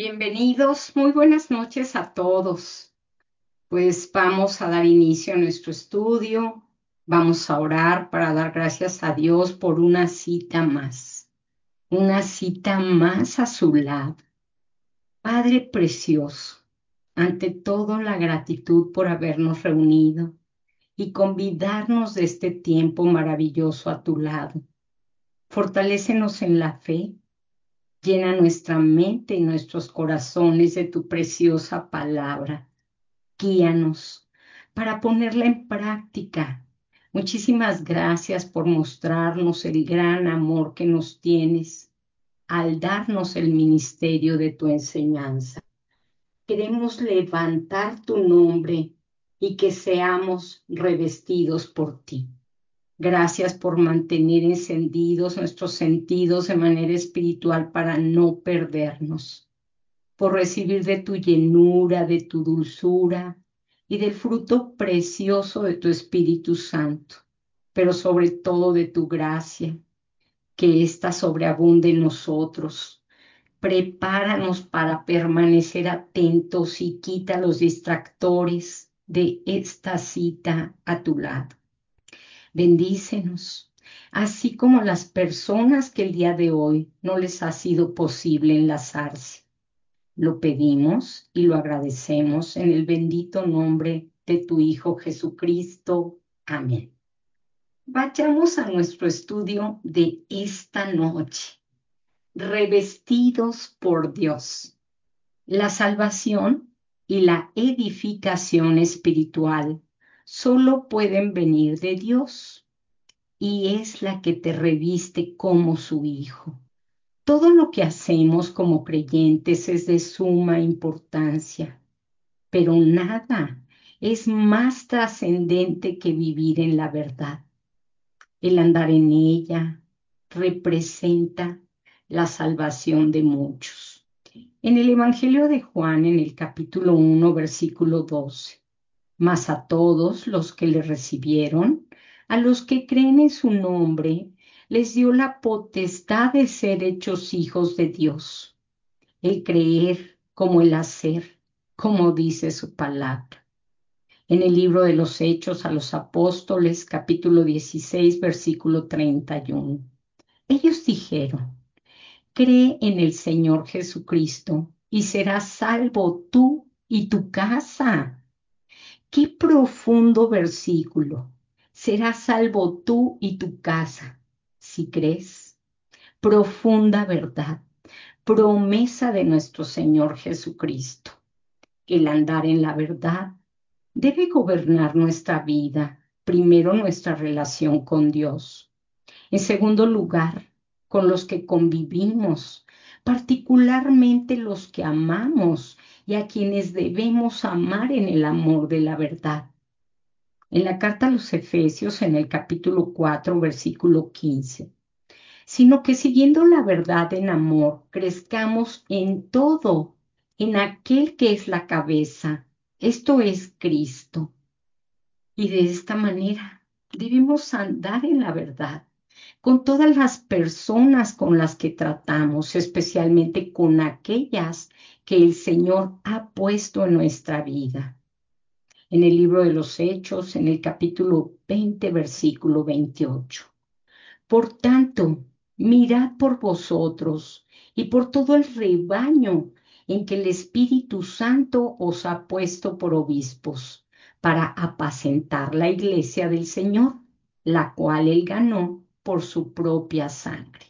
Bienvenidos, muy buenas noches a todos. Pues vamos a dar inicio a nuestro estudio. Vamos a orar para dar gracias a Dios por una cita más a su lado. Padre precioso, ante todo la gratitud por habernos reunido y convidarnos de este tiempo maravilloso a tu lado. Fortalécenos en la fe. Llena nuestra mente y nuestros corazones de tu preciosa palabra. Guíanos para ponerla en práctica. Muchísimas gracias por mostrarnos el gran amor que nos tienes al darnos el ministerio de tu enseñanza. Queremos levantar tu nombre y que seamos revestidos por ti. Gracias por mantener encendidos nuestros sentidos de manera espiritual para no perdernos, por recibir de tu llenura, de tu dulzura y del fruto precioso de tu Espíritu Santo, pero sobre todo de tu gracia, que ésta sobreabunde en nosotros. Prepáranos para permanecer atentos y quita los distractores de esta cita a tu lado. Bendícenos, así como las personas que el día de hoy no les ha sido posible enlazarse. Lo pedimos y lo agradecemos en el bendito nombre de tu Hijo Jesucristo. Amén. Vayamos a nuestro estudio de esta noche. Revestidos por Dios. La salvación y la edificación espiritual solo pueden venir de Dios y es la que te reviste como su hijo. Todo lo que hacemos como creyentes es de suma importancia, pero nada es más trascendente que vivir en la verdad. El andar en ella representa la salvación de muchos. En el Evangelio de Juan, en el capítulo 1, versículo 12, mas a todos los que le recibieron, a los que creen en su nombre, les dio la potestad de ser hechos hijos de Dios. El creer como el hacer, como dice su palabra. En el libro de los Hechos a los Apóstoles, capítulo 16, versículo 31. Ellos dijeron, cree en el Señor Jesucristo y serás salvo tú y tu casa. Qué profundo versículo. Serás salvo tú y tu casa, si crees. Profunda verdad, promesa de nuestro Señor Jesucristo. El andar en la verdad debe gobernar nuestra vida. Primero, nuestra relación con Dios. En segundo lugar, con los que convivimos, particularmente los que amamos y a quienes debemos amar en el amor de la verdad. En la carta a los Efesios, en el capítulo 4, versículo 15, sino que siguiendo la verdad en amor, crezcamos en todo, en aquel que es la cabeza, esto es Cristo. Y de esta manera debemos andar en la verdad con todas las personas con las que tratamos, especialmente con aquellas que el Señor ha puesto en nuestra vida. En el libro de los Hechos, en el capítulo 20, versículo 28. Por tanto, mirad por vosotros y por todo el rebaño en que el Espíritu Santo os ha puesto por obispos, para apacentar la iglesia del Señor, la cual él ganó por su propia sangre.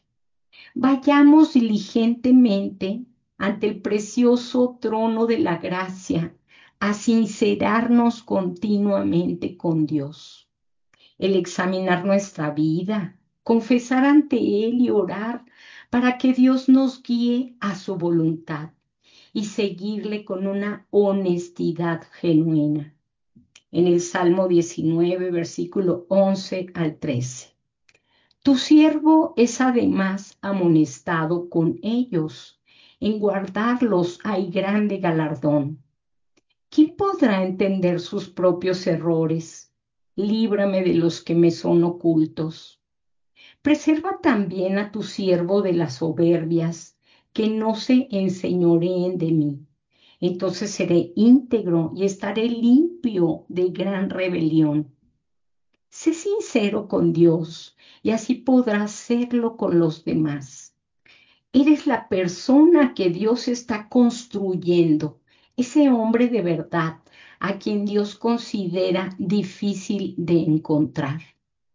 Vayamos diligentemente ante el precioso trono de la gracia, a sincerarnos continuamente con Dios. El examinar nuestra vida, confesar ante Él y orar para que Dios nos guíe a su voluntad y seguirle con una honestidad genuina. En el Salmo 19, versículo 11 al 13. Tu siervo es además amonestado con ellos. En guardarlos hay grande galardón. ¿Quién podrá entender sus propios errores? Líbrame de los que me son ocultos. Preserva también a tu siervo de las soberbias, que no se enseñoreen de mí. Entonces seré íntegro y estaré limpio de gran rebelión. Sé sincero con Dios y así podrás serlo con los demás. Eres la persona que Dios está construyendo, ese hombre de verdad a quien Dios considera difícil de encontrar.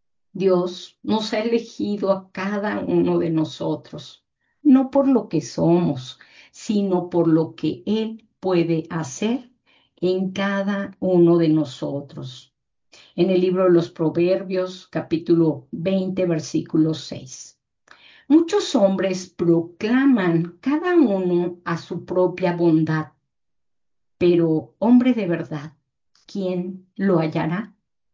Dios nos ha elegido a cada uno de nosotros, no por lo que somos, sino por lo que Él puede hacer en cada uno de nosotros. En el libro de los Proverbios, capítulo 20, versículo 6. Muchos hombres proclaman cada uno a su propia bondad, pero hombre de verdad, ¿quién lo hallará?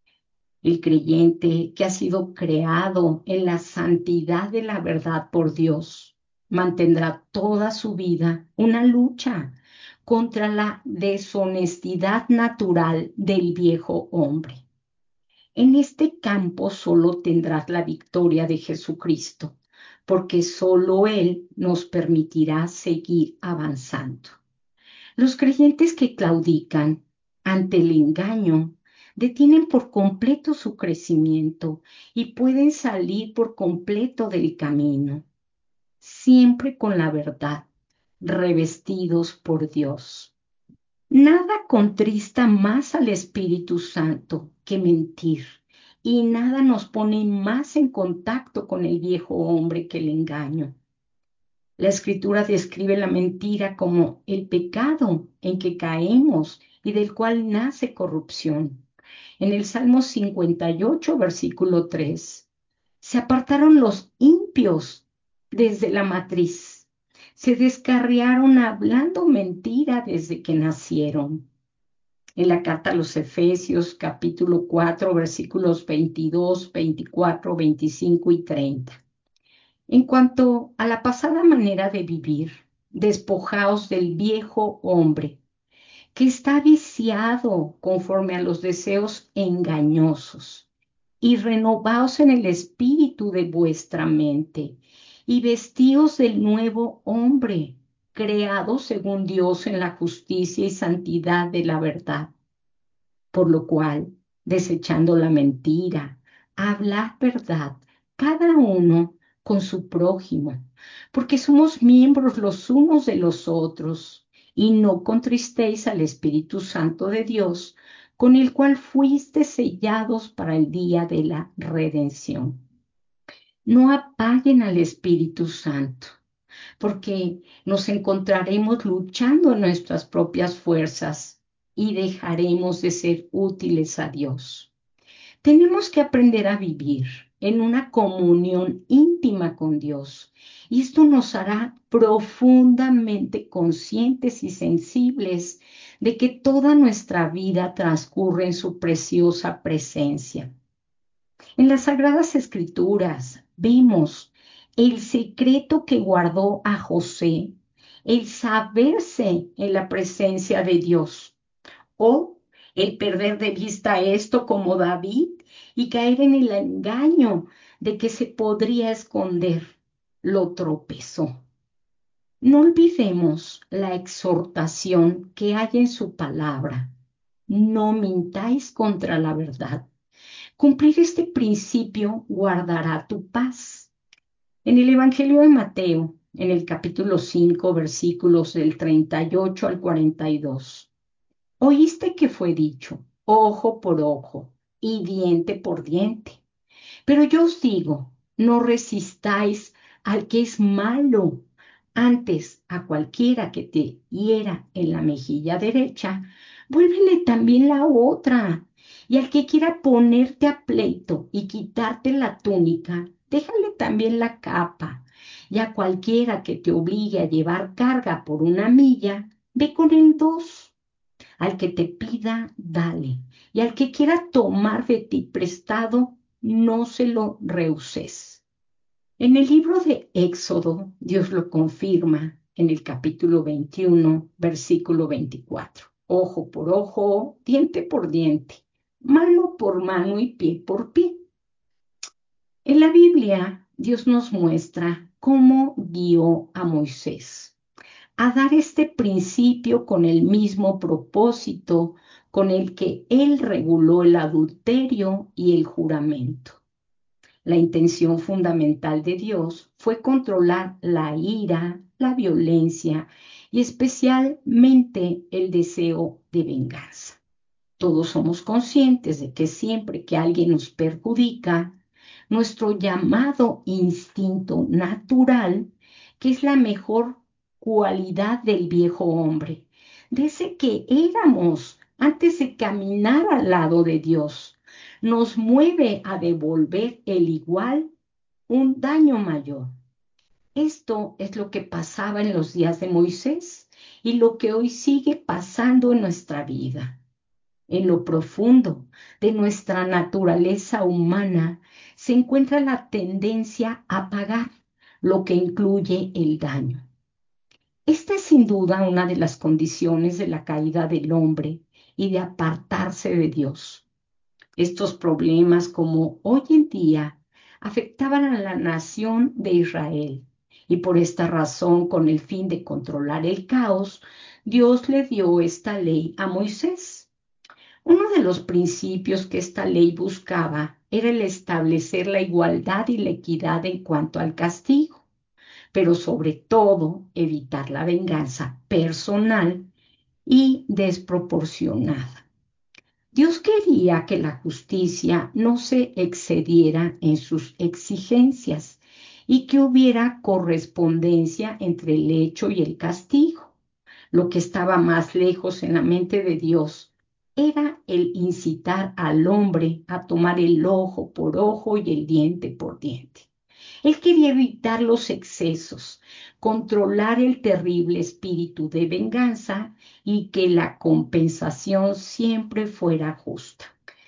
El creyente que ha sido creado en la santidad de la verdad por Dios mantendrá toda su vida una lucha contra la deshonestidad natural del viejo hombre. En este campo solo tendrás la victoria de Jesucristo, porque solo Él nos permitirá seguir avanzando. Los creyentes que claudican ante el engaño detienen por completo su crecimiento y pueden salir por completo del camino, siempre con la verdad, revestidos por Dios. Nada contrista más al Espíritu Santo que mentir, y nada nos pone más en contacto con el viejo hombre que el engaño. La Escritura describe la mentira como el pecado en que caemos y del cual nace corrupción. En el Salmo 58, versículo 3, se apartaron los impios desde la matriz, se descarriaron hablando mentira desde que nacieron. En la carta a los Efesios, capítulo 4, versículos 22, 24, 25 y 30. En cuanto a la pasada manera de vivir, despojaos del viejo hombre, que está viciado conforme a los deseos engañosos, y renovaos en el espíritu de vuestra mente, y vestíos del nuevo hombre, creado según Dios en la justicia y santidad de la verdad. Por lo cual, desechando la mentira, hablad verdad, cada uno con su prójimo, porque somos miembros los unos de los otros, y no contristéis al Espíritu Santo de Dios, con el cual fuiste sellados para el día de la redención. No apaguen al Espíritu Santo, porque nos encontraremos luchando en nuestras propias fuerzas y dejaremos de ser útiles a Dios. Tenemos que aprender a vivir en una comunión íntima con Dios, y esto nos hará profundamente conscientes y sensibles de que toda nuestra vida transcurre en su preciosa presencia. En las Sagradas Escrituras vemos el secreto que guardó a José, el saberse en la presencia de Dios, o el perder de vista esto como David y caer en el engaño de que se podría esconder. Lo tropezó. No olvidemos la exhortación que hay en su palabra. No mintáis contra la verdad. Cumplir este principio guardará tu paz. En el Evangelio de Mateo, en el capítulo 5, versículos del 38 al 42, oíste que fue dicho, ojo por ojo y diente por diente. Pero yo os digo, no resistáis al que es malo. Antes, a cualquiera que te hiera en la mejilla derecha, vuélvele también la otra. Y al que quiera ponerte a pleito y quitarte la túnica, déjale también la capa. Y a cualquiera que te obligue a llevar carga por una milla, ve con él dos. Al que te pida, dale. Y al que quiera tomar de ti prestado, no se lo rehuses. En el libro de Éxodo, Dios lo confirma en el capítulo 21, versículo 24. Ojo por ojo, diente por diente, mano por mano y pie por pie. En la Biblia, Dios nos muestra cómo guió a Moisés a dar este principio con el mismo propósito con el que él reguló el adulterio y el juramento. La intención fundamental de Dios fue controlar la ira, la violencia y especialmente el deseo de venganza. Todos somos conscientes de que siempre que alguien nos perjudica, nuestro llamado instinto natural, que es la mejor cualidad del viejo hombre, de ese que éramos antes de caminar al lado de Dios, nos mueve a devolver el igual un daño mayor. Esto es lo que pasaba en los días de Moisés y lo que hoy sigue pasando en nuestra vida. En lo profundo de nuestra naturaleza humana se encuentra la tendencia a pagar, lo que incluye el daño. Esta es sin duda una de las condiciones de la caída del hombre y de apartarse de Dios. Estos problemas, como hoy en día, afectaban a la nación de Israel. Y por esta razón, con el fin de controlar el caos, Dios le dio esta ley a Moisés. Uno de los principios que esta ley buscaba era el establecer la igualdad y la equidad en cuanto al castigo, pero sobre todo evitar la venganza personal y desproporcionada. Dios quería que la justicia no se excediera en sus exigencias y que hubiera correspondencia entre el hecho y el castigo. Lo que estaba más lejos en la mente de Dios era el incitar al hombre a tomar el ojo por ojo y el diente por diente. Él quería evitar los excesos, controlar el terrible espíritu de venganza y que la compensación siempre fuera justa.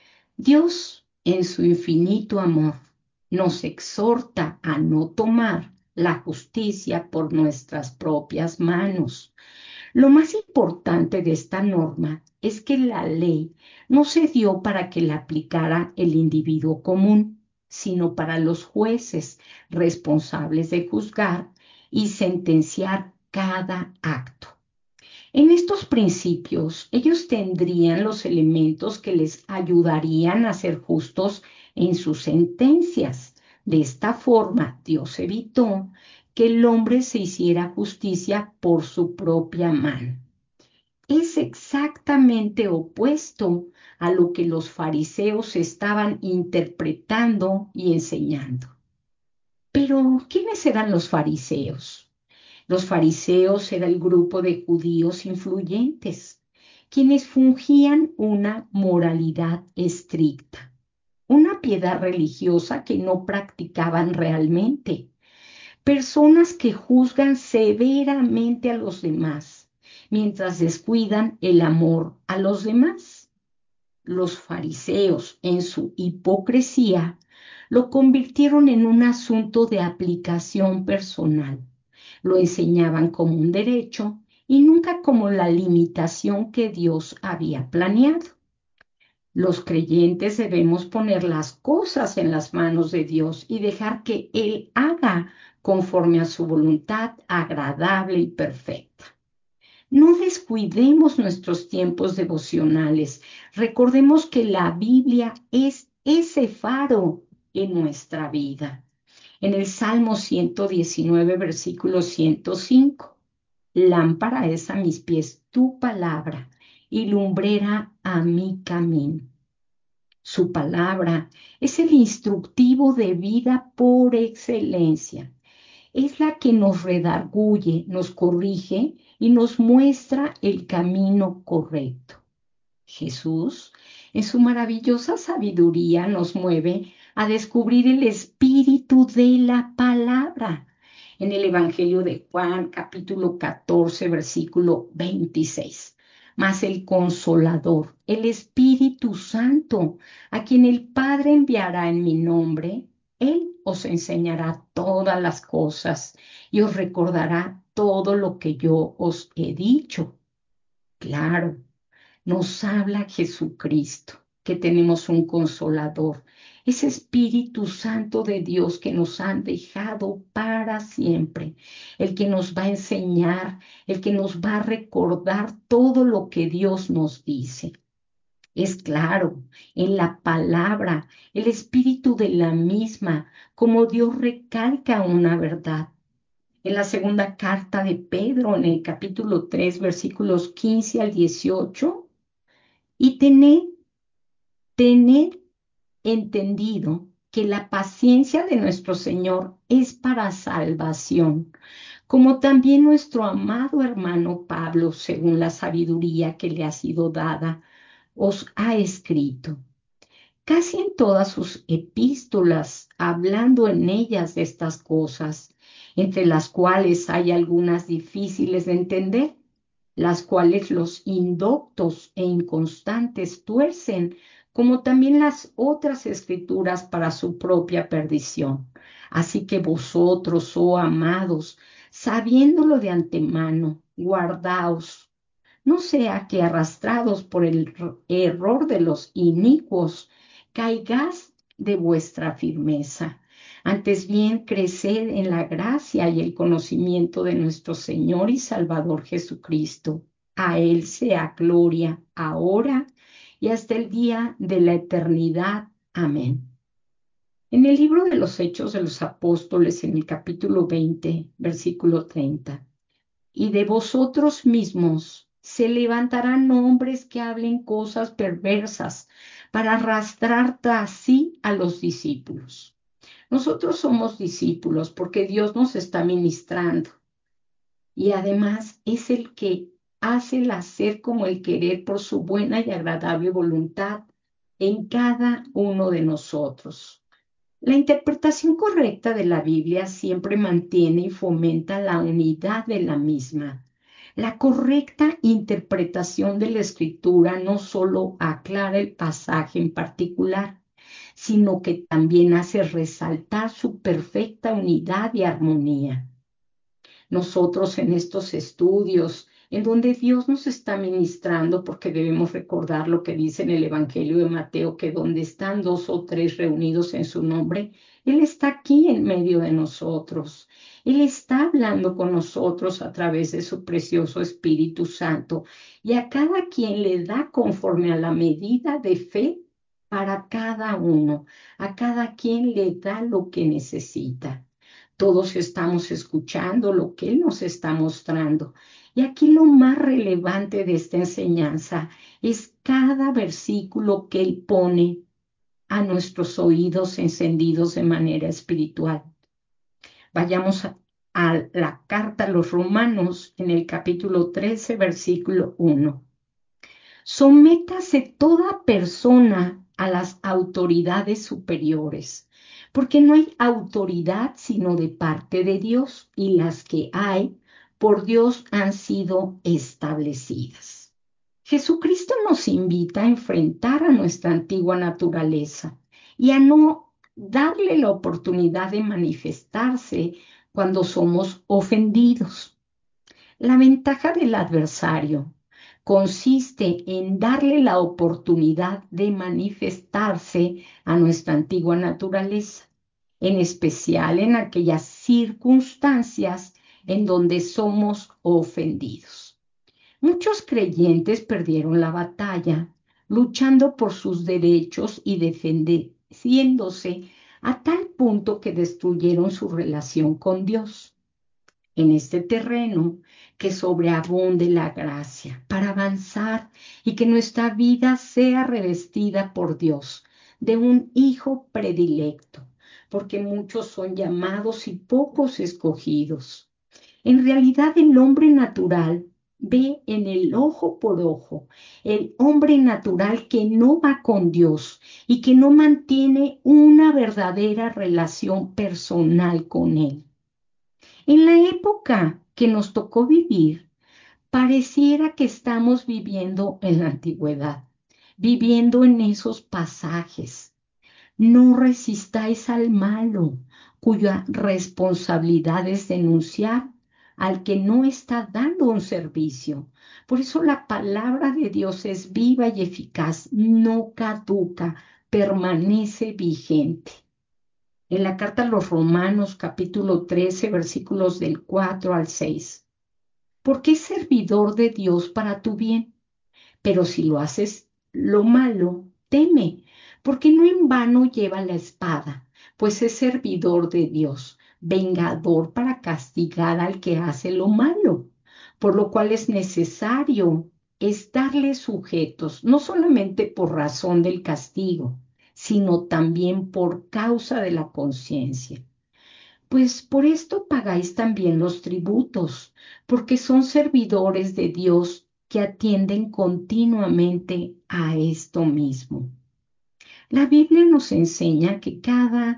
Dios, en su infinito amor, nos exhorta a no tomar la justicia por nuestras propias manos. Lo más importante de esta norma es que la ley no se dio para que la aplicara el individuo común, sino para los jueces responsables de juzgar y sentenciar cada acto. En estos principios, ellos tendrían los elementos que les ayudarían a ser justos en sus sentencias. De esta forma, Dios evitó que el hombre se hiciera justicia por su propia mano. Es exactamente opuesto a lo que los fariseos estaban interpretando y enseñando. Pero, ¿quiénes eran los fariseos? Los fariseos era el grupo de judíos influyentes, quienes fungían una moralidad estricta, una piedad religiosa que no practicaban realmente, personas que juzgan severamente a los demás, mientras descuidan el amor a los demás. Los fariseos, en su hipocresía, lo convirtieron en un asunto de aplicación personal. Lo enseñaban como un derecho y nunca como la limitación que Dios había planeado. Los creyentes debemos poner las cosas en las manos de Dios y dejar que Él haga conforme a su voluntad agradable y perfecta. No descuidemos nuestros tiempos devocionales. Recordemos que la Biblia es ese faro en nuestra vida. En el Salmo 119, versículo 105, lámpara es a mis pies tu palabra y lumbrera a mi camino. Su palabra es el instructivo de vida por excelencia. Es la que nos redarguye, nos corrige y nos muestra el camino correcto. Jesús, en su maravillosa sabiduría, nos mueve a descubrir el espíritu de la palabra. En el Evangelio de Juan, capítulo 14, versículo 26. Mas el Consolador, el Espíritu Santo, a quien el Padre enviará en mi nombre, Él os enseñará todas las cosas y os recordará todo lo que yo os he dicho. Claro, nos habla Jesucristo, que tenemos un consolador, ese Espíritu Santo de Dios que nos han dejado para siempre, el que nos va a enseñar, el que nos va a recordar todo lo que Dios nos dice. Es claro, en la palabra, el espíritu de la misma, como Dios recalca una verdad. En la segunda carta de Pedro, en el capítulo 3, versículos 15 al 18, y tened entendido que la paciencia de nuestro Señor es para salvación, como también nuestro amado hermano Pablo, según la sabiduría que le ha sido dada, os ha escrito. Casi en todas sus epístolas, hablando en ellas de estas cosas, entre las cuales hay algunas difíciles de entender, las cuales los indoctos e inconstantes tuercen, como también las otras escrituras para su propia perdición. Así que vosotros, oh amados, sabiéndolo de antemano, guardaos no sea que arrastrados por el error de los inicuos, caigáis de vuestra firmeza. Antes bien, creced en la gracia y el conocimiento de nuestro Señor y Salvador Jesucristo. A Él sea gloria ahora y hasta el día de la eternidad. Amén. En el libro de los Hechos de los Apóstoles, en el capítulo 20, versículo 30. Y de vosotros mismos se levantarán hombres que hablen cosas perversas para arrastrar tras sí a los discípulos. Nosotros somos discípulos porque Dios nos está ministrando y además es el que hace el hacer como el querer por su buena y agradable voluntad en cada uno de nosotros. La interpretación correcta de la Biblia siempre mantiene y fomenta la unidad de la misma. La correcta interpretación de la Escritura no solo aclara el pasaje en particular, sino que también hace resaltar su perfecta unidad y armonía. Nosotros en estos estudios, en donde Dios nos está ministrando, porque debemos recordar lo que dice en el Evangelio de Mateo, que donde están dos o tres reunidos en su nombre, Él está aquí en medio de nosotros. Él está hablando con nosotros a través de su precioso Espíritu Santo y a cada quien le da conforme a la medida de fe para cada uno. A cada quien le da lo que necesita. Todos estamos escuchando lo que Él nos está mostrando. Y aquí lo más relevante de esta enseñanza es cada versículo que Él pone a nuestros oídos encendidos de manera espiritual. Vayamos a la carta a los Romanos en el capítulo 13, versículo 1. Sométase toda persona a las autoridades superiores, porque no hay autoridad sino de parte de Dios, y las que hay por Dios han sido establecidas. Jesucristo nos invita a enfrentar a nuestra antigua naturaleza y a no darle la oportunidad de manifestarse cuando somos ofendidos. La ventaja del adversario consiste en darle la oportunidad de manifestarse a nuestra antigua naturaleza, en especial en aquellas circunstancias en donde somos ofendidos. Muchos creyentes perdieron la batalla luchando por sus derechos y defendiéndose a tal punto que destruyeron su relación con Dios. En este terreno, que sobreabunde la gracia para avanzar y que nuestra vida sea revestida por Dios de un hijo predilecto, porque muchos son llamados y pocos escogidos. En realidad, el hombre natural ve en el ojo por ojo, el hombre natural que no va con Dios y que no mantiene una verdadera relación personal con Él. En la época que nos tocó vivir, pareciera que estamos viviendo en la antigüedad, viviendo en esos pasajes. No resistáis al malo, cuya responsabilidad es denunciar al que no está dando un servicio. Por eso la palabra de Dios es viva y eficaz, no caduca, permanece vigente. En la carta a los Romanos, capítulo 13, versículos del 4 al 6. Porque es servidor de Dios para tu bien, pero si lo haces lo malo, teme, porque no en vano lleva la espada, pues es servidor de Dios, vengador para castigar al que hace lo malo, por lo cual es necesario estarle sujetos, no solamente por razón del castigo, sino también por causa de la conciencia. Pues por esto pagáis también los tributos, porque son servidores de Dios que atienden continuamente a esto mismo. La Biblia nos enseña que cada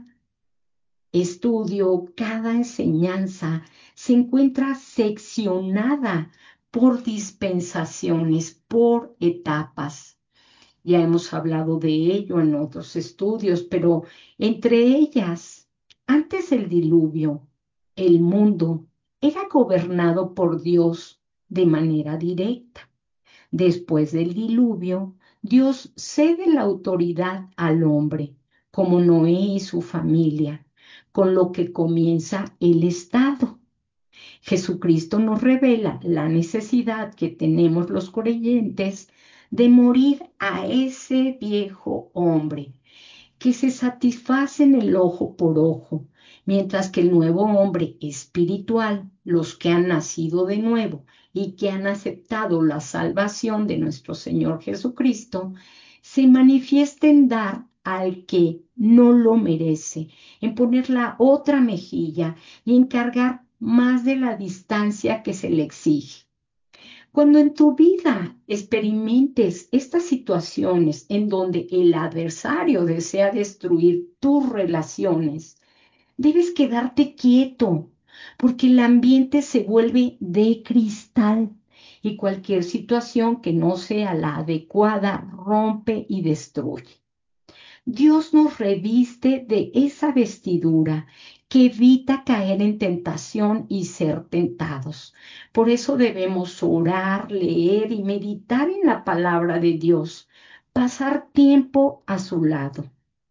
estudio, cada enseñanza se encuentra seccionada por dispensaciones, por etapas. Ya hemos hablado de ello en otros estudios, pero entre ellas, antes del diluvio, el mundo era gobernado por Dios de manera directa. Después del diluvio, Dios cede la autoridad al hombre, como Noé y su familia, con lo que comienza el Estado. Jesucristo nos revela la necesidad que tenemos los creyentes de morir a ese viejo hombre, que se satisface en el ojo por ojo, mientras que el nuevo hombre espiritual, los que han nacido de nuevo y que han aceptado la salvación de nuestro Señor Jesucristo, se manifiesta en dar al que no lo merece, en poner la otra mejilla y en cargar más de la distancia que se le exige. Cuando en tu vida experimentes estas situaciones en donde el adversario desea destruir tus relaciones, debes quedarte quieto, porque el ambiente se vuelve de cristal y cualquier situación que no sea la adecuada rompe y destruye. Dios nos reviste de esa vestidura que evita caer en tentación y ser tentados. Por eso debemos orar, leer y meditar en la palabra de Dios, pasar tiempo a su lado.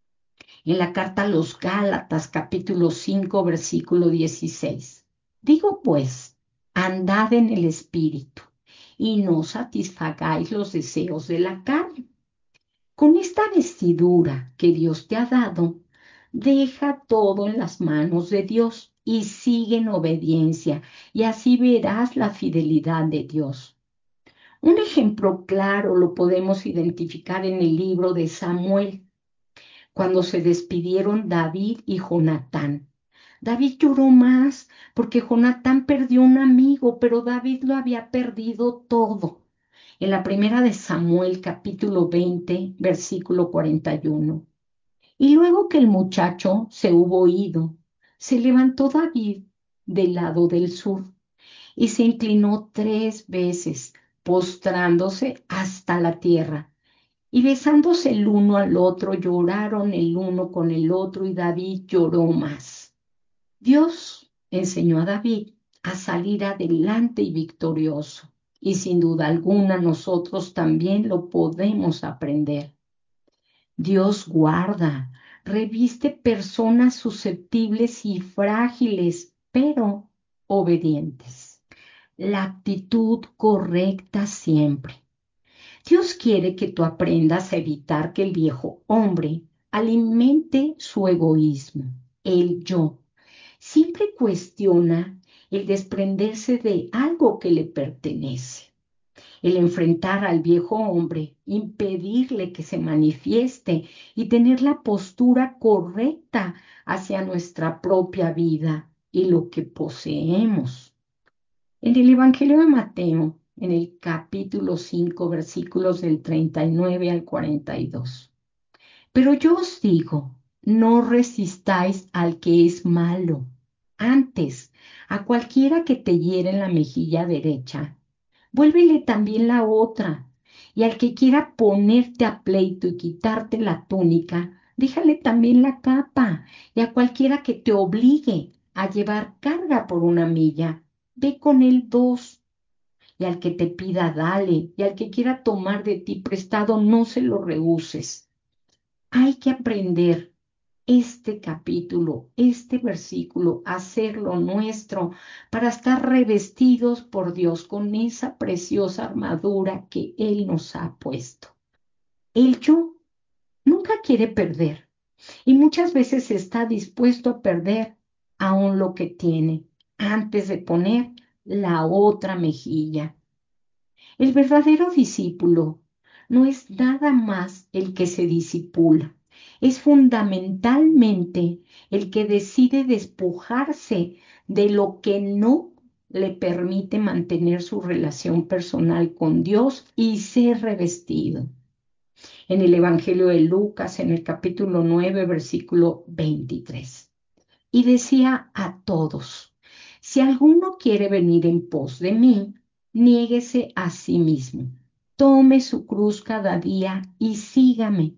En la carta a los Gálatas, capítulo 5, versículo 16. Digo pues, andad en el Espíritu y no satisfagáis los deseos de la carne. Con esta vestidura que Dios te ha dado, deja todo en las manos de Dios y sigue en obediencia, y así verás la fidelidad de Dios. Un ejemplo claro lo podemos identificar en el libro de Samuel, cuando se despidieron David y Jonatán. David lloró más porque Jonatán perdió un amigo, pero David lo había perdido todo. En la primera de Samuel, capítulo 20, versículo 41. Y luego que el muchacho se hubo ido, se levantó David del lado del sur y se inclinó 3 veces, postrándose hasta la tierra. Y besándose el uno al otro, lloraron el uno con el otro y David lloró más. Dios enseñó a David a salir adelante y victorioso. Y sin duda alguna nosotros también lo podemos aprender. Dios guarda, reviste personas susceptibles y frágiles, pero obedientes. La actitud correcta siempre. Dios quiere que tú aprendas a evitar que el viejo hombre alimente su egoísmo, el yo. Siempre cuestiona el desprenderse de algo que le pertenece. El enfrentar al viejo hombre, impedirle que se manifieste y tener la postura correcta hacia nuestra propia vida y lo que poseemos. En el Evangelio de Mateo, en el capítulo 5, versículos del 39 al 42. Pero yo os digo, no resistáis al que es malo. Antes, a cualquiera que te hiere en la mejilla derecha, vuélvele también la otra. Y al que quiera ponerte a pleito y quitarte la túnica, déjale también la capa. Y a cualquiera que te obligue a llevar carga por una milla, ve con él 2. Y al que te pida, dale. Y al que quiera tomar de ti prestado, no se lo rehuses. hay que aprender este capítulo, este versículo, hacerlo nuestro para estar revestidos por Dios con esa preciosa armadura que Él nos ha puesto. El yo nunca quiere perder y muchas veces está dispuesto a perder aún lo que tiene antes de poner la otra mejilla. El verdadero discípulo no es nada más el que se disipula, es fundamentalmente el que decide despojarse de lo que no le permite mantener su relación personal con Dios y ser revestido. En el Evangelio de Lucas, en el capítulo 9, versículo 23. Y decía a todos, si alguno quiere venir en pos de mí, niéguese a sí mismo, tome su cruz cada día y sígame.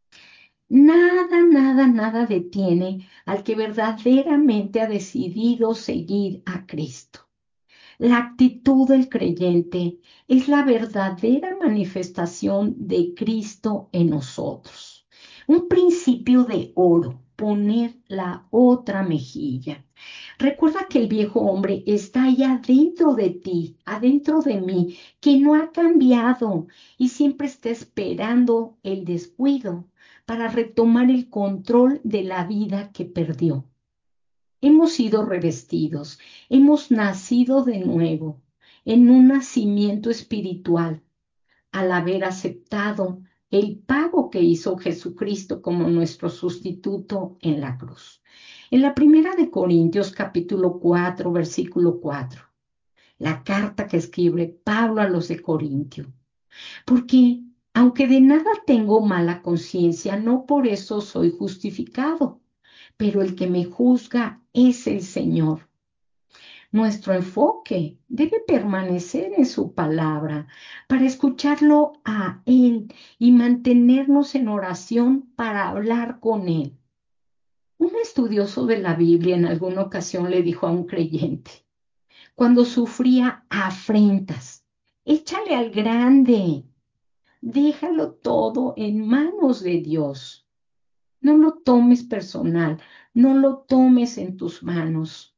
Nada, nada, nada detiene al que verdaderamente ha decidido seguir a Cristo. La actitud del creyente es la verdadera manifestación de Cristo en nosotros. Un principio de oro, poner la otra mejilla. Recuerda que el viejo hombre está allá dentro de ti, adentro de mí, que no ha cambiado y siempre está esperando el descuido para retomar el control de la vida que perdió. Hemos sido revestidos, hemos nacido de nuevo en un nacimiento espiritual al haber aceptado el pago que hizo Jesucristo como nuestro sustituto en la cruz. En la primera de Corintios capítulo 4, versículo 4, la carta que escribe Pablo a los de Corintio, porque aunque de nada tengo mala conciencia, no por eso soy justificado, pero el que me juzga es el Señor. Nuestro enfoque debe permanecer en su palabra para escucharlo a Él y mantenernos en oración para hablar con Él. Un estudioso de la Biblia en alguna ocasión le dijo a un creyente, cuando sufría afrentas, échale al grande, déjalo todo en manos de Dios. No lo tomes personal, no lo tomes en tus manos.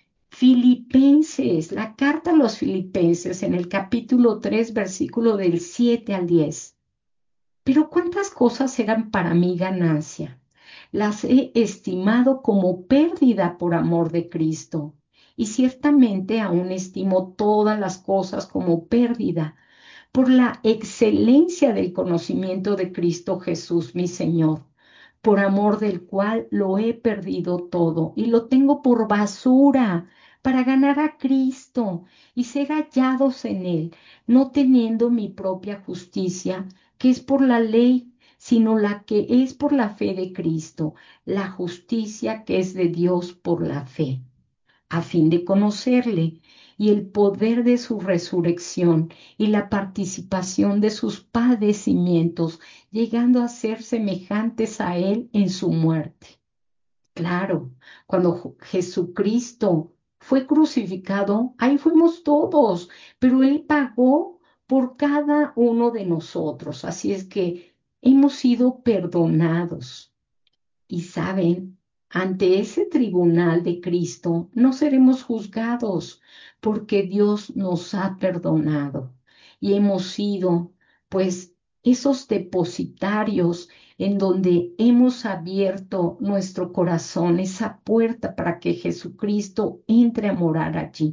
Filipenses, la carta a los Filipenses en el capítulo 3, versículo del 7 al 10. Pero cuántas cosas eran para mí ganancia. Las he estimado como pérdida por amor de Cristo. Y ciertamente aún estimo todas las cosas como pérdida por la excelencia del conocimiento de Cristo Jesús, mi Señor, por amor del cual lo he perdido todo y lo tengo por basura para ganar a Cristo y ser hallados en Él, no teniendo mi propia justicia, que es por la ley, sino la que es por la fe de Cristo, la justicia que es de Dios por la fe, a fin de conocerle y el poder de su resurrección y la participación de sus padecimientos, llegando a ser semejantes a Él en su muerte. Claro, cuando Jesucristo fue crucificado, ahí fuimos todos, pero Él pagó por cada uno de nosotros, así es que hemos sido perdonados. Y saben, ante ese tribunal de Cristo no seremos juzgados porque Dios nos ha perdonado y hemos sido, pues, esos depositarios en donde hemos abierto nuestro corazón, esa puerta para que Jesucristo entre a morar allí.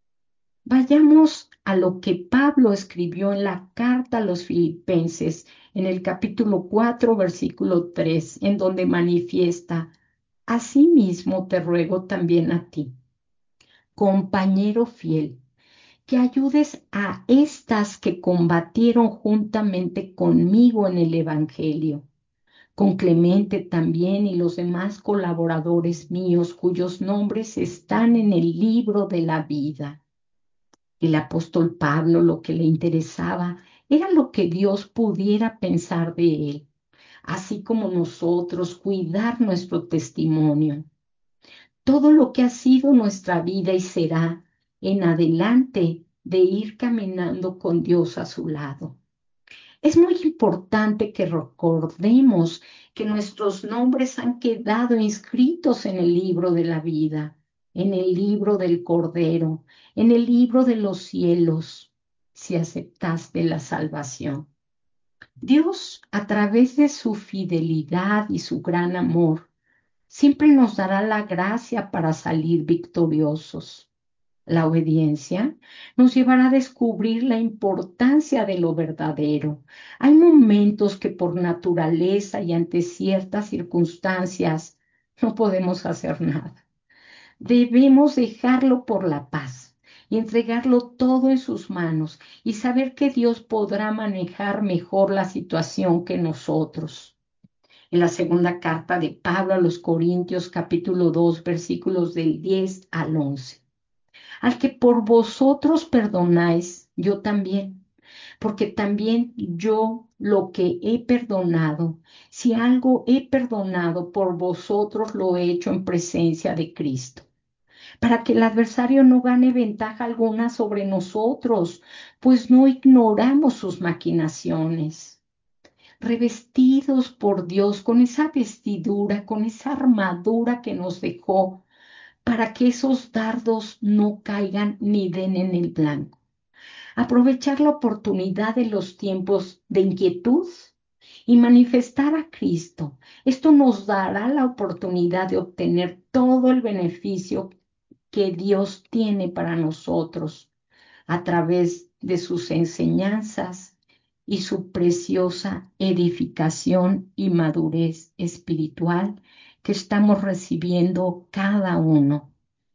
Vayamos a lo que Pablo escribió en la carta a los Filipenses, en el capítulo 4, versículo 3, en donde manifiesta, asimismo te ruego también a ti, compañero fiel, que ayudes a estas que combatieron juntamente conmigo en el Evangelio, con Clemente también y los demás colaboradores míos cuyos nombres están en el libro de la vida. El apóstol Pablo lo que le interesaba era lo que Dios pudiera pensar de él, así como nosotros cuidar nuestro testimonio. Todo lo que ha sido nuestra vida y será en adelante de ir caminando con Dios a su lado. Es muy importante que recordemos que nuestros nombres han quedado inscritos en el libro de la vida, en el libro del Cordero, en el libro de los cielos, si aceptaste la salvación. Dios, a través de su fidelidad y su gran amor, siempre nos dará la gracia para salir victoriosos. La obediencia nos llevará a descubrir la importancia de lo verdadero. Hay momentos que por naturaleza y ante ciertas circunstancias no podemos hacer nada. Debemos dejarlo por la paz y entregarlo todo en sus manos y saber que Dios podrá manejar mejor la situación que nosotros. En la segunda carta de Pablo a los Corintios, capítulo 2, versículos del 10 al 11. Al que por vosotros perdonáis, yo también, porque también yo lo que he perdonado, si algo he perdonado por vosotros, lo he hecho en presencia de Cristo, para que el adversario no gane ventaja alguna sobre nosotros, pues no ignoramos sus maquinaciones. Revestidos por Dios con esa vestidura, con esa armadura que nos dejó, para que esos dardos no caigan ni den en el blanco. Aprovechar la oportunidad de los tiempos de inquietud y manifestar a Cristo. Esto nos dará la oportunidad de obtener todo el beneficio que Dios tiene para nosotros a través de sus enseñanzas y su preciosa edificación y madurez espiritual que estamos recibiendo cada uno.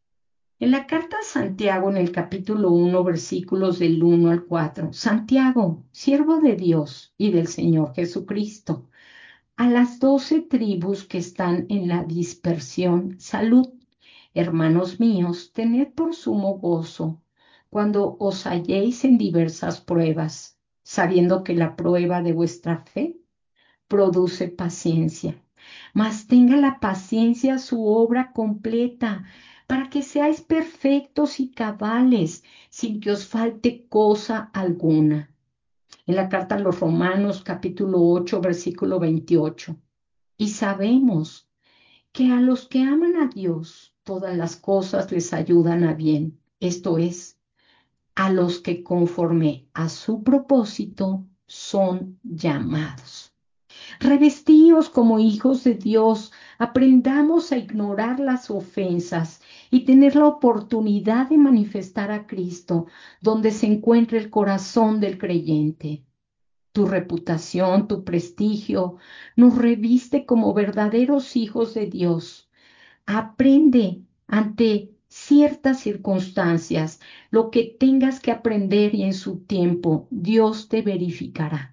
En la carta a Santiago, en el capítulo 1, versículos del 1 al 4, Santiago, siervo de Dios y del Señor Jesucristo, a las 12 tribus que están en la dispersión, salud. Hermanos míos, tened por sumo gozo cuando os halléis en diversas pruebas, sabiendo que la prueba de vuestra fe produce paciencia. Mas tenga la paciencia su obra completa, para que seáis perfectos y cabales, sin que os falte cosa alguna. En la carta a los Romanos, capítulo 8, versículo 28. Y sabemos que a los que aman a Dios, todas las cosas les ayudan a bien. Esto es, a los que conforme a su propósito son llamados. Revestíos como hijos de Dios, aprendamos a ignorar las ofensas y tener la oportunidad de manifestar a Cristo donde se encuentre el corazón del creyente. Tu reputación, tu prestigio nos reviste como verdaderos hijos de Dios. Aprende ante ciertas circunstancias lo que tengas que aprender y en su tiempo Dios te verificará.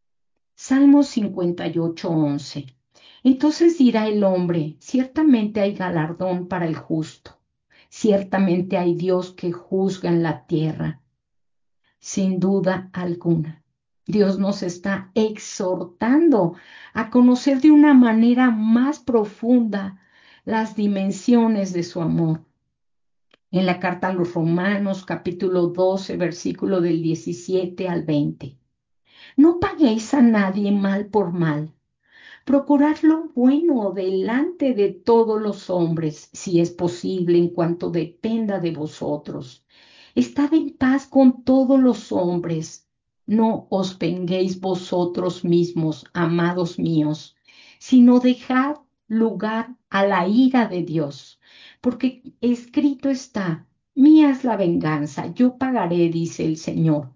Salmo 58, 11. Entonces dirá el hombre, ciertamente hay galardón para el justo, ciertamente hay Dios que juzga en la tierra, sin duda alguna. Dios nos está exhortando a conocer de una manera más profunda las dimensiones de su amor. En la carta a los Romanos, capítulo 12, versículo del 17 al 20. No paguéis a nadie mal por mal. Procurad lo bueno delante de todos los hombres, si es posible, en cuanto dependa de vosotros. Estad en paz con todos los hombres. No os venguéis vosotros mismos, amados míos, sino dejad lugar a la ira de Dios, porque escrito está, mía es la venganza, yo pagaré, dice el Señor.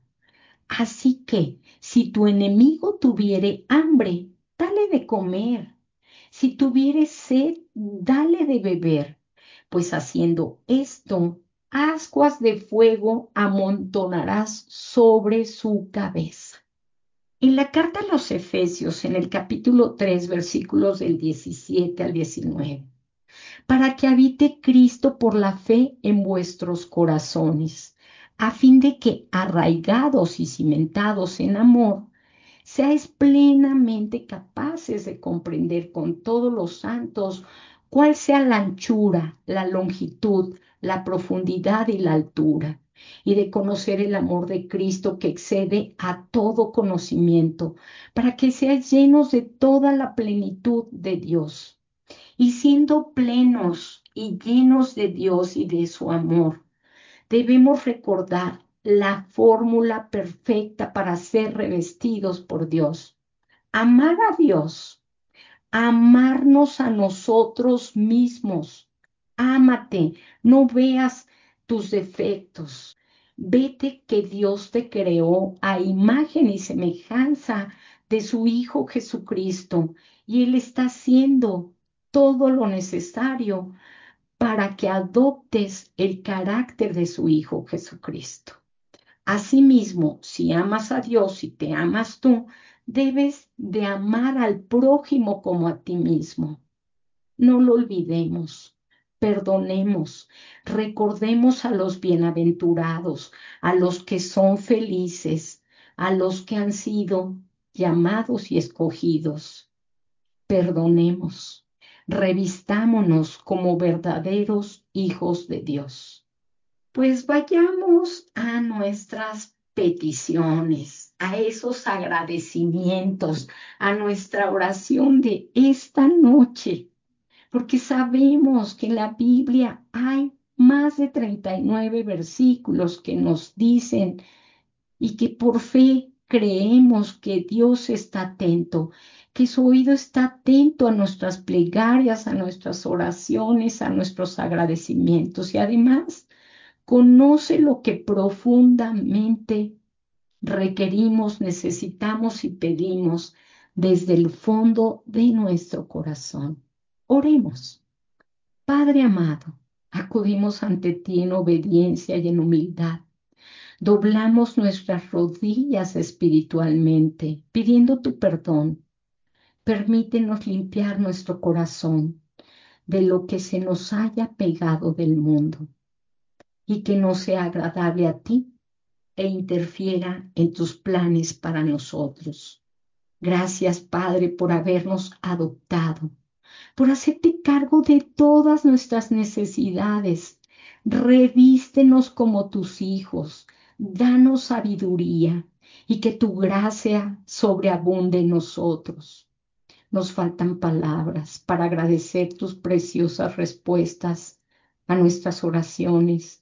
Así que, si tu enemigo tuviere hambre, dale de comer. Si tuviere sed, dale de beber. Pues haciendo esto, ascuas de fuego amontonarás sobre su cabeza. En la carta a los Efesios, en el capítulo 3, versículos del 17 al 19, para que habite Cristo por la fe en vuestros corazones, a fin de que, arraigados y cimentados en amor, seáis plenamente capaces de comprender con todos los santos cuál sea la anchura, la longitud, la profundidad y la altura, y de conocer el amor de Cristo que excede a todo conocimiento, para que seáis llenos de toda la plenitud de Dios. Y siendo plenos y llenos de Dios y de su amor, debemos recordar la fórmula perfecta para ser revestidos por Dios. Amar a Dios, amarnos a nosotros mismos. Ámate, no veas tus defectos. Vete que Dios te creó a imagen y semejanza de su Hijo Jesucristo y Él está haciendo todo lo necesario para que adoptes el carácter de su Hijo Jesucristo. Asimismo, si amas a Dios y te amas tú, debes de amar al prójimo como a ti mismo. No lo olvidemos, perdonemos, recordemos a los bienaventurados, a los que son felices, a los que han sido llamados y escogidos. Perdonemos, revistámonos como verdaderos hijos de Dios. Pues vayamos a nuestras peticiones, a esos agradecimientos, a nuestra oración de esta noche, porque sabemos que en la Biblia hay más de 39 versículos que nos dicen y que por fe creemos que Dios está atento, que su oído está atento a nuestras plegarias, a nuestras oraciones, a nuestros agradecimientos y además conoce lo que profundamente requerimos, necesitamos y pedimos desde el fondo de nuestro corazón. Oremos. Padre amado, acudimos ante ti en obediencia y en humildad. Doblamos nuestras rodillas espiritualmente, pidiendo tu perdón. Permítenos limpiar nuestro corazón de lo que se nos haya pegado del mundo y que no sea agradable a ti e interfiera en tus planes para nosotros. Gracias, Padre, por habernos adoptado, por hacerte cargo de todas nuestras necesidades. Revístenos como tus hijos, danos sabiduría y que tu gracia sobreabunde en nosotros. Nos faltan palabras para agradecer tus preciosas respuestas a nuestras oraciones,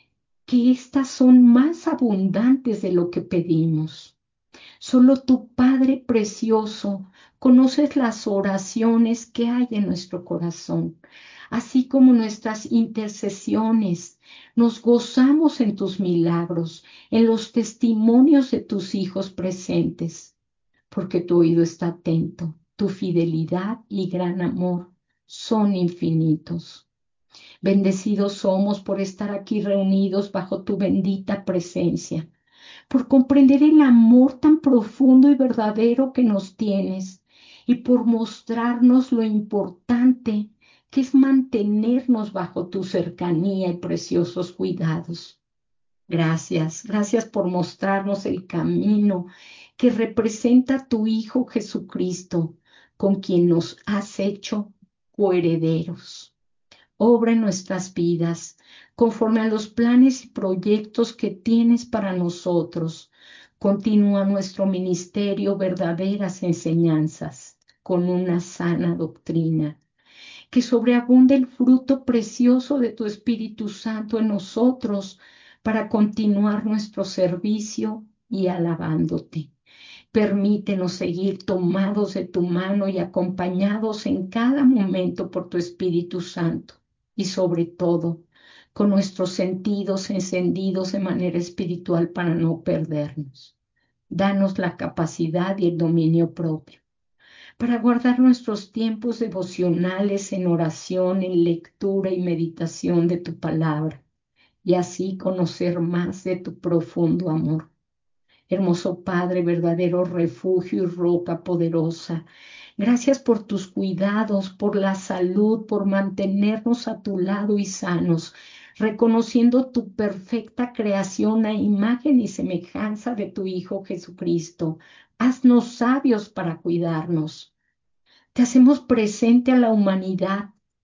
que estas son más abundantes de lo que pedimos. Solo tu Padre precioso conoces las oraciones que hay en nuestro corazón, así como nuestras intercesiones. Nos gozamos en tus milagros, en los testimonios de tus hijos presentes, porque tu oído está atento, tu fidelidad y gran amor son infinitos. Bendecidos somos por estar aquí reunidos bajo tu bendita presencia, por comprender el amor tan profundo y verdadero que nos tienes y por mostrarnos lo importante que es mantenernos bajo tu cercanía y preciosos cuidados. Gracias, gracias por mostrarnos el camino que representa tu Hijo Jesucristo, con quien nos has hecho coherederos. Obra en nuestras vidas conforme a los planes y proyectos que tienes para nosotros. Continúa nuestro ministerio, verdaderas enseñanzas con una sana doctrina. Que sobreabunde el fruto precioso de tu Espíritu Santo en nosotros para continuar nuestro servicio y alabándote. Permítenos seguir tomados de tu mano y acompañados en cada momento por tu Espíritu Santo y sobre todo con nuestros sentidos encendidos de manera espiritual para no perdernos. Danos la capacidad y el dominio propio para guardar nuestros tiempos devocionales en oración, en lectura y meditación de tu palabra y así conocer más de tu profundo amor. Hermoso Padre, verdadero refugio y roca poderosa, gracias por tus cuidados, por la salud, por mantenernos a tu lado y sanos, reconociendo tu perfecta creación a imagen y semejanza de tu Hijo Jesucristo. Haznos sabios para cuidarnos. Te hacemos presente a la humanidad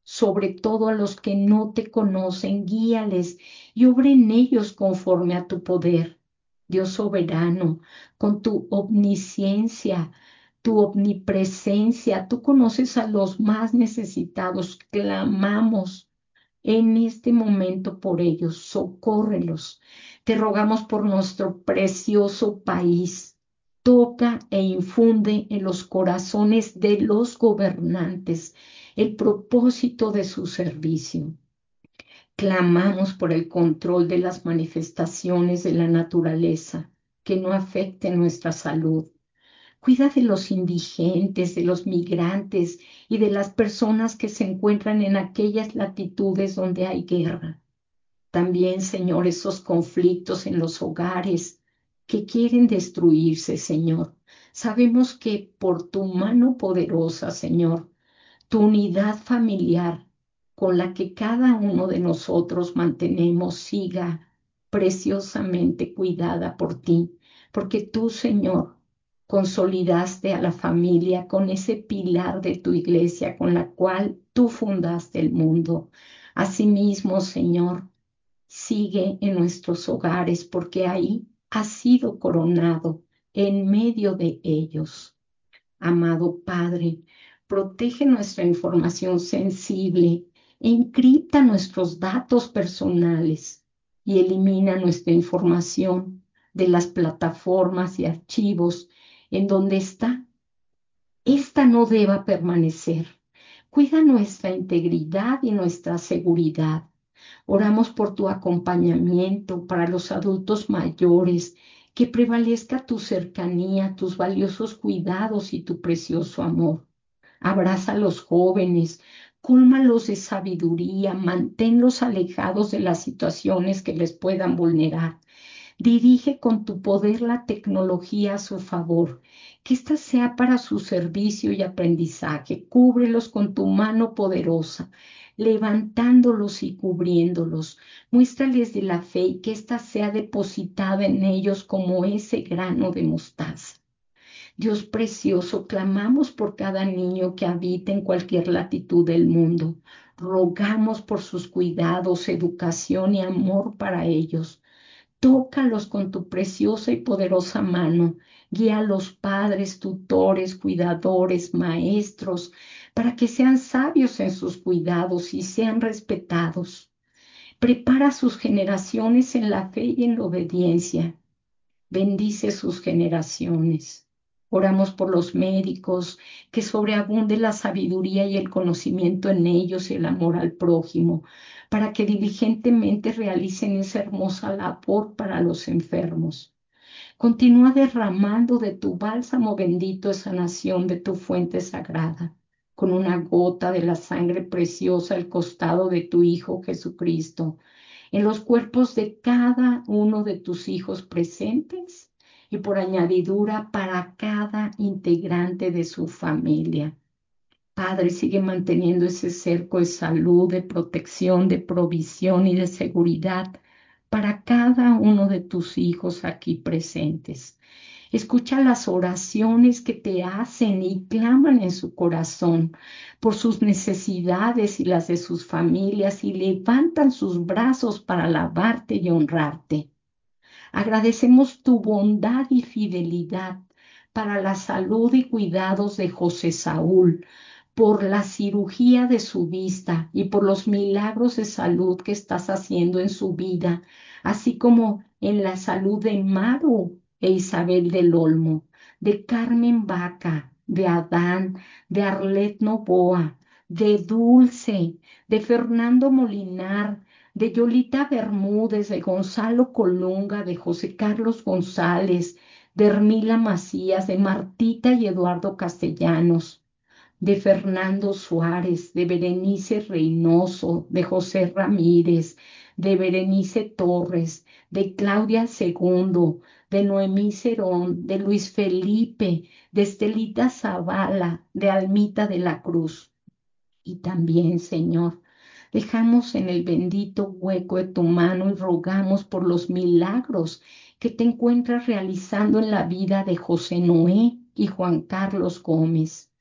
sobre todo a los que no te conocen, guíales y obra en ellos conforme a tu poder. Dios soberano, con tu omnisciencia, tu omnipresencia, tú conoces a los más necesitados, clamamos en este momento por ellos, socórrelos. Te rogamos por nuestro precioso país. Toca e infunde en los corazones de los gobernantes el propósito de su servicio. Clamamos por el control de las manifestaciones de la naturaleza que no afecten nuestra salud. Cuida de los indigentes, de los migrantes y de las personas que se encuentran en aquellas latitudes donde hay guerra. También, Señor, esos conflictos en los hogares que quieren destruirse, Señor. Sabemos que por tu mano poderosa, Señor, tu unidad familiar con la que cada uno de nosotros mantenemos siga preciosamente cuidada por ti, porque tú, Señor, consolidaste a la familia con ese pilar de tu iglesia con la cual tú fundaste el mundo. Asimismo, Señor, sigue en nuestros hogares porque ahí has sido coronado en medio de ellos. Amado Padre, protege nuestra información sensible, encripta nuestros datos personales y elimina nuestra información de las plataformas y archivos en donde está. Esta no deba permanecer. Cuida nuestra integridad y nuestra seguridad. Oramos por tu acompañamiento para los adultos mayores, que prevalezca tu cercanía, tus valiosos cuidados y tu precioso amor. Abraza a los jóvenes, cúlmalos de sabiduría, manténlos alejados de las situaciones que les puedan vulnerar. Dirige con tu poder la tecnología a su favor, que ésta sea para su servicio y aprendizaje. Cúbrelos con tu mano poderosa, levantándolos y cubriéndolos. Muéstrales de la fe y que ésta sea depositada en ellos como ese grano de mostaza. Dios precioso, clamamos por cada niño que habita en cualquier latitud del mundo. Rogamos por sus cuidados, educación y amor para ellos. Tócalos con tu preciosa y poderosa mano. Guía a los padres, tutores, cuidadores, maestros, para que sean sabios en sus cuidados y sean respetados. Prepara sus generaciones en la fe y en la obediencia. Bendice sus generaciones. Oramos por los médicos, que sobreabunde la sabiduría y el conocimiento en ellos y el amor al prójimo, para que diligentemente realicen esa hermosa labor para los enfermos. Continúa derramando de tu bálsamo bendito esa nación de tu fuente sagrada, con una gota de la sangre preciosa al costado de tu Hijo Jesucristo, en los cuerpos de cada uno de tus hijos presentes y por añadidura para cada integrante de su familia. Padre, sigue manteniendo ese cerco de salud, de protección, de provisión y de seguridad para cada uno de tus hijos aquí presentes. Escucha las oraciones que te hacen y claman en su corazón por sus necesidades y las de sus familias y levantan sus brazos para alabarte y honrarte. Agradecemos tu bondad y fidelidad para la salud y cuidados de José Saúl, por la cirugía de su vista y por los milagros de salud que estás haciendo en su vida, así como en la salud de Maru e Isabel del Olmo, de Carmen Vaca, de Adán, de Arlet Novoa, de Dulce, de Fernando Molinar, de Yolita Bermúdez, de Gonzalo Colunga, de José Carlos González, de Hermila Macías, de Martita y Eduardo Castellanos, de Fernando Suárez, de Berenice Reynoso, de José Ramírez, de Berenice Torres, de Claudia Segundo, de Noemí Cerón, de Luis Felipe, de Estelita Zavala, de Almita de la Cruz. Y también, Señor, dejamos en el bendito hueco de tu mano y rogamos por los milagros que te encuentras realizando en la vida de José Noé y Juan Carlos Gómez.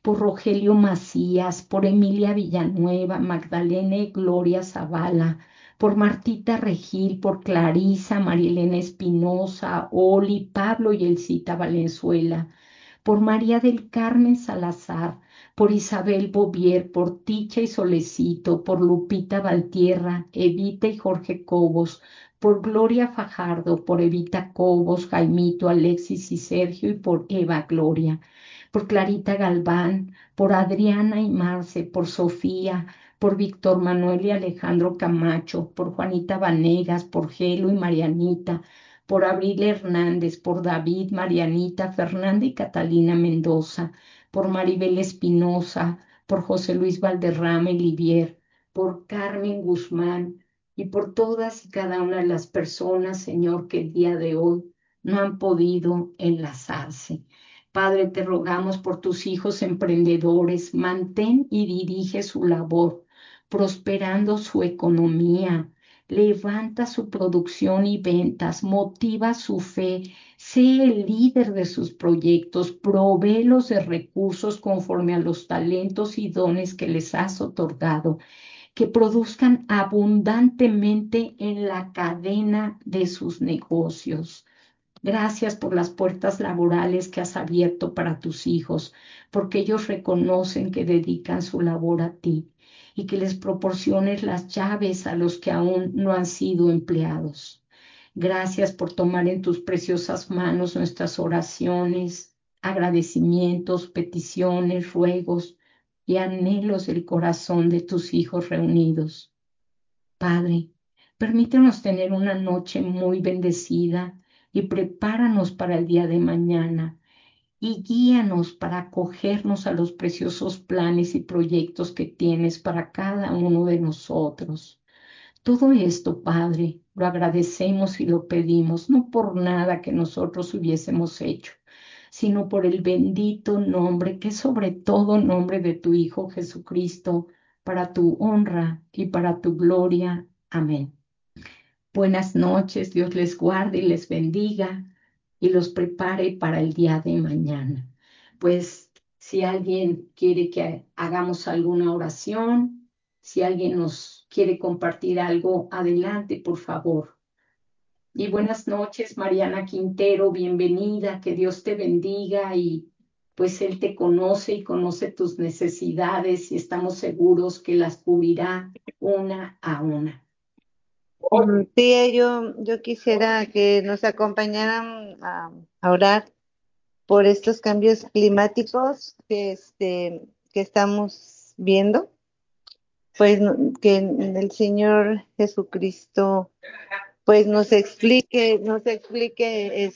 por Rogelio Macías, por Emilia Villanueva, Magdalena y Gloria Zavala, por Martita Regil, por Clarisa, Marielena Espinosa, Oli, Pablo y Elcita Valenzuela, por María del Carmen Salazar, por Isabel Bovier, por Ticha y Solecito, por Lupita Valtierra, Evita y Jorge Cobos, por Gloria Fajardo, por Evita Cobos, Jaimito, Alexis y Sergio y por Eva Gloria, por Clarita Galván, por Adriana y Marce, por Sofía, por Víctor Manuel y Alejandro Camacho, por Juanita Vanegas, por Gelo y Marianita, por Abril Hernández, por David, Marianita, Fernanda y Catalina Mendoza, por Maribel Espinosa, por José Luis Valderrama y Livier, por Carmen Guzmán y por todas y cada una de las personas, Señor, que el día de hoy no han podido enlazarse. Padre, te rogamos por tus hijos emprendedores, mantén y dirige su labor, prosperando su economía, levanta su producción y ventas, motiva su fe, sé el líder de sus proyectos, provéelos de recursos conforme a los talentos y dones que les has otorgado, que produzcan abundantemente en la cadena de sus negocios. Gracias por las puertas laborales que has abierto para tus hijos, porque ellos reconocen que dedican su labor a ti y que les proporciones las llaves a los que aún no han sido empleados. Gracias por tomar en tus preciosas manos nuestras oraciones, agradecimientos, peticiones, ruegos y anhelos del corazón de tus hijos reunidos. Padre, permítenos tener una noche muy bendecida y prepáranos para el día de mañana y guíanos para acogernos a los preciosos planes y proyectos que tienes para cada uno de nosotros. Todo esto, Padre, lo agradecemos y lo pedimos, no por nada que nosotros hubiésemos hecho, sino por el bendito nombre, que es sobre todo nombre de tu Hijo Jesucristo, para tu honra y para tu gloria. Amén. Buenas noches, Dios les guarde y les bendiga y los prepare para el día de mañana. Pues si alguien quiere que hagamos alguna oración, si alguien nos quiere compartir algo, adelante, por favor. Y buenas noches, Mariana Quintero, bienvenida, que Dios te bendiga y pues Él te conoce y conoce tus necesidades y estamos seguros que las cubrirá una a una. Tía, yo quisiera que nos acompañaran a orar por estos cambios climáticos que estamos viendo, pues que el Señor Jesucristo pues nos explique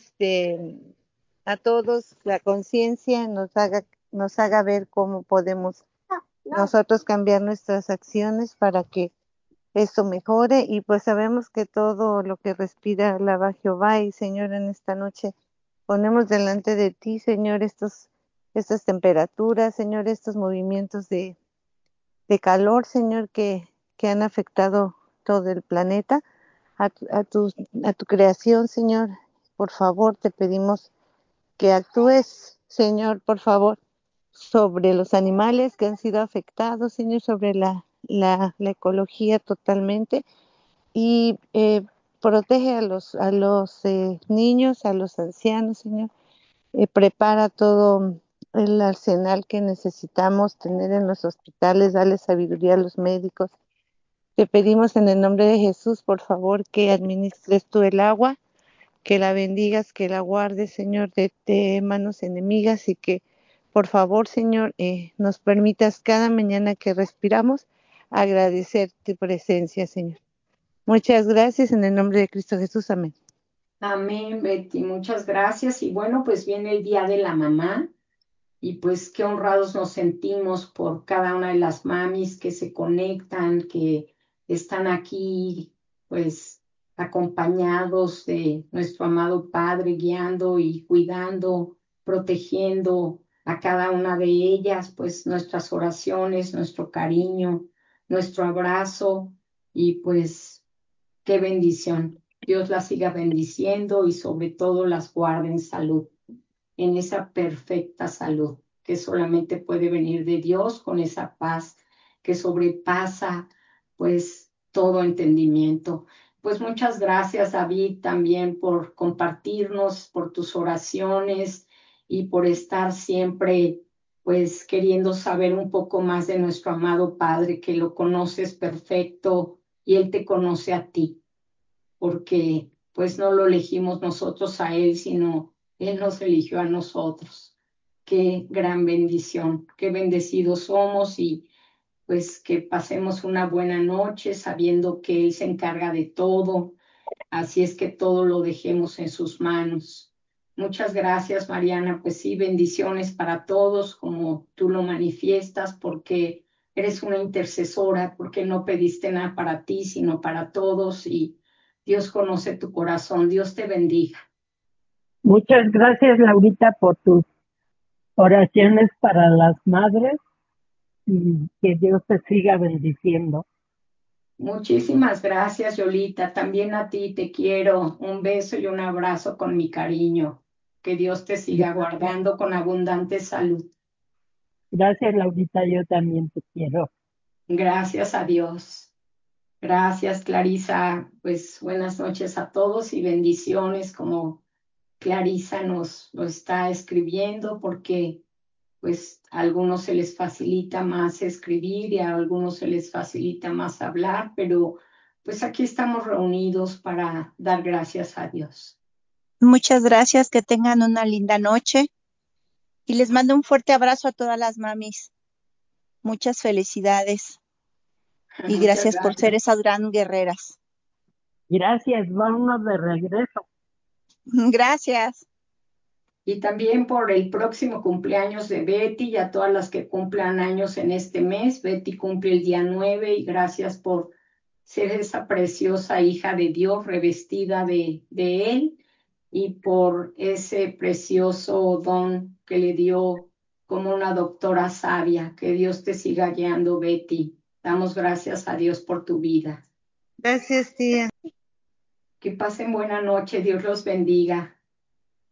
a todos la conciencia, nos haga ver cómo podemos nosotros cambiar nuestras acciones para que esto mejore. Y pues sabemos que todo lo que respira alaba a Jehová. Y Señor, en esta noche ponemos delante de ti, Señor, estas temperaturas, Señor, estos movimientos de calor, Señor, que han afectado todo el planeta, a tu creación, Señor. Por favor, te pedimos que actúes, Señor, por favor, sobre los animales que han sido afectados, Señor, sobre la ecología totalmente. Y protege a los niños, a los ancianos, Señor. Prepara todo el arsenal que necesitamos tener en los hospitales, dale sabiduría a los médicos. Te pedimos en el nombre de Jesús, por favor, que administres tú el agua, que la bendigas, que la guardes, Señor, de manos enemigas, y que, por favor, Señor, nos permitas cada mañana que respiramos agradecer tu presencia, Señor. Muchas gracias en el nombre de Cristo Jesús. Amén. Amén, Betty, muchas gracias. Y bueno, pues viene el Día de la Mamá y pues qué honrados nos sentimos por cada una de las mamis que se conectan, que están aquí, pues acompañados de nuestro amado Padre, guiando y cuidando, protegiendo a cada una de ellas, pues nuestras oraciones, nuestro cariño, nuestro abrazo y pues qué bendición. Dios las siga bendiciendo y sobre todo las guarde en salud, en esa perfecta salud. que solamente puede venir de Dios, con esa paz que sobrepasa pues todo entendimiento. Pues muchas gracias, David, también por compartirnos, por tus oraciones y por estar siempre pues queriendo saber un poco más de nuestro amado Padre, que lo conoces perfecto y Él te conoce a ti, porque pues no lo elegimos nosotros a Él, sino Él nos eligió a nosotros. Qué gran bendición, qué bendecidos somos y pues que pasemos una buena noche sabiendo que Él se encarga de todo, así es que todo lo dejemos en sus manos. Muchas gracias, Mariana. Pues sí, bendiciones para todos, como tú lo manifiestas, porque eres una intercesora, porque no pediste nada para ti, sino para todos, y Dios conoce tu corazón. Dios te bendiga. Muchas gracias, Laurita, por tus oraciones para las madres y que Dios te siga bendiciendo. Muchísimas gracias, Yolita. También a ti te quiero. Un beso y un abrazo con mi cariño. Que Dios te siga guardando con abundante salud. Gracias, Laurita, yo también te quiero. Gracias a Dios. Gracias, Clarisa. Pues buenas noches a todos y bendiciones como Clarisa nos lo está escribiendo, porque pues a algunos se les facilita más escribir y a algunos se les facilita más hablar, pero pues aquí estamos reunidos para dar gracias a Dios. Muchas gracias, que tengan una linda noche y les mando un fuerte abrazo a todas las mamis. Muchas felicidades y Muchas gracias por gracias. ser esas gran guerreras. Gracias, vámonos de regreso. Gracias. Y también por el próximo cumpleaños de Betty y a todas las que cumplan años en este mes. Betty cumple el día 9 y gracias por ser esa preciosa hija de Dios revestida de Él y por ese precioso don que le dio como una doctora sabia. Que Dios te siga guiando, Betty. Damos gracias a Dios por tu vida. Gracias, tía. Que pasen buena noche. Dios los bendiga.